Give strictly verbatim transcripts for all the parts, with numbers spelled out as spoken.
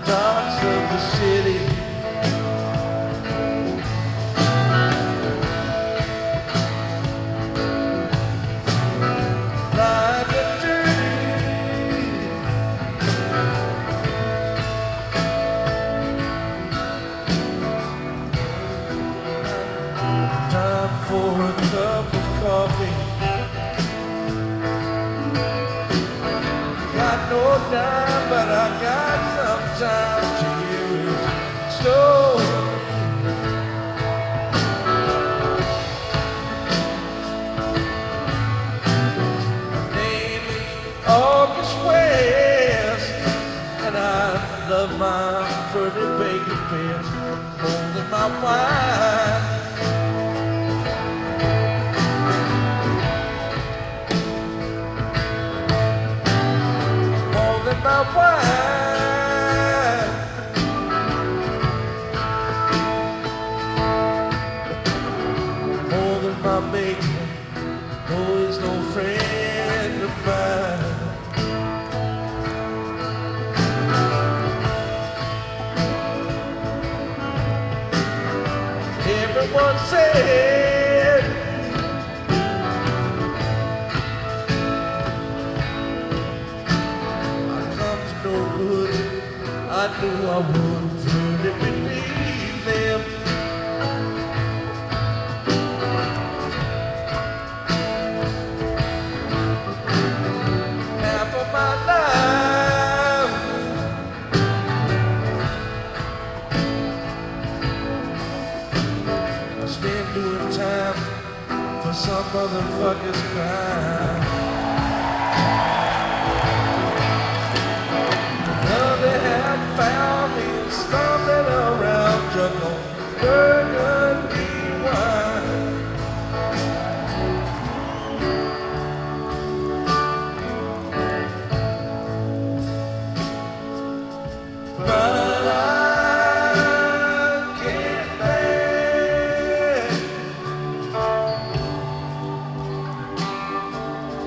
darks of the city. Like a dream. Time for a cup of coffee. Got no time, but I got some time to use. So name August West, and I love my pretty bacon bits more than my wine. My wine, more than my bacon, oh, he's no friend of mine. Everyone said no good. I knew I wouldn't truly believe them. Half of my life I spent doing time for some motherfucker's crime. They have found me stumbling around drunk on burgundy wine. But I can't bear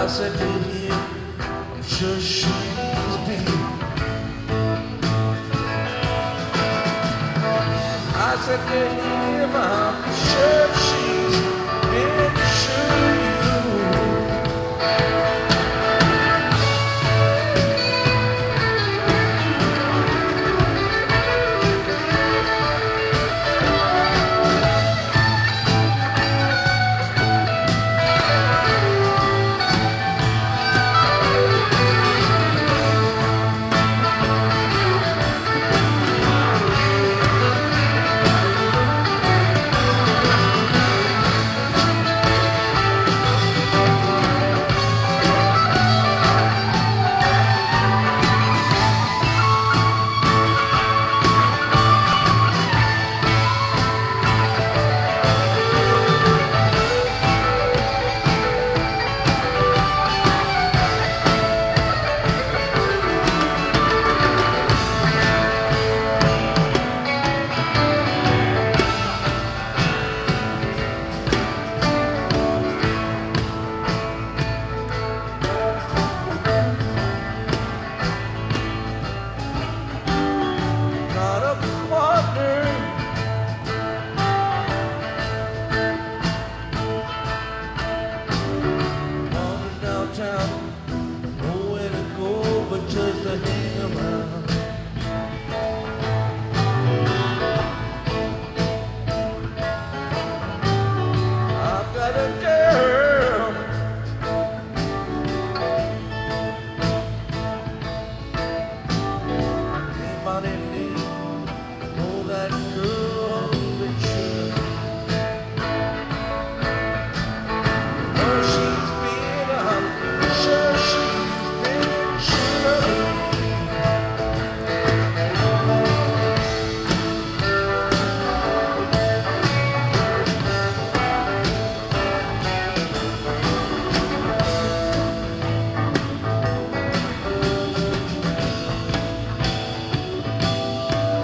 I said to him, I'm sure she's been. I said to him, I'm sure she's been sure you. Downtown